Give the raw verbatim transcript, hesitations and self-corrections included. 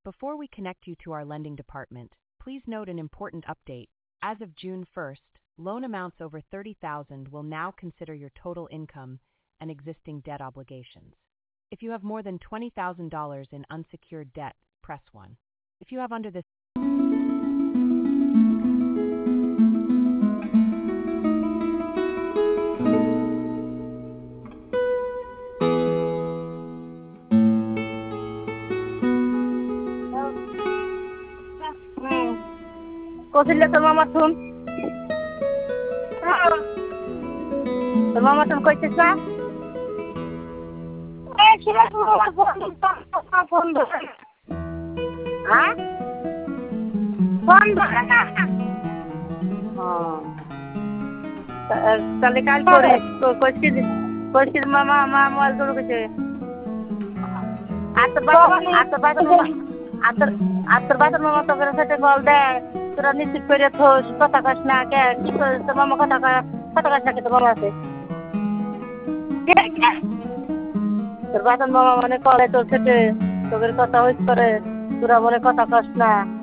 Before we connect you to our lending department, please note an important update. As of June first, loan amounts over thirty thousand dollars will now consider your total income and existing debt obligations. If you have more than twenty thousand dollars in unsecured debt, press one. If you have under this কইছিলে তোর মামা শুন তোর মামা শুন কইছিস না এই ছিলা তোর মামা ফোন ফোন ধরে হ্যাঁ ফোন ধরে না হ্যাঁ তাহলে কাল করে কইছিস কইছিস মামা মা মোবাইল করে কইছে আর তোর বাবা আর তোর বাবা আর তোর আর তোর বাবার মামা তোর সাথে কল দেয় তোরা নিশ্চিত করে থোস কথা কাস না কে কি করে তোর মামা কথা কথা কাস না কে তোর মামা আছে তোর বাবার মামা মানে কলে তোর সাথে তোদের কথা হইতে পারে তোরা বলে কথা কাস না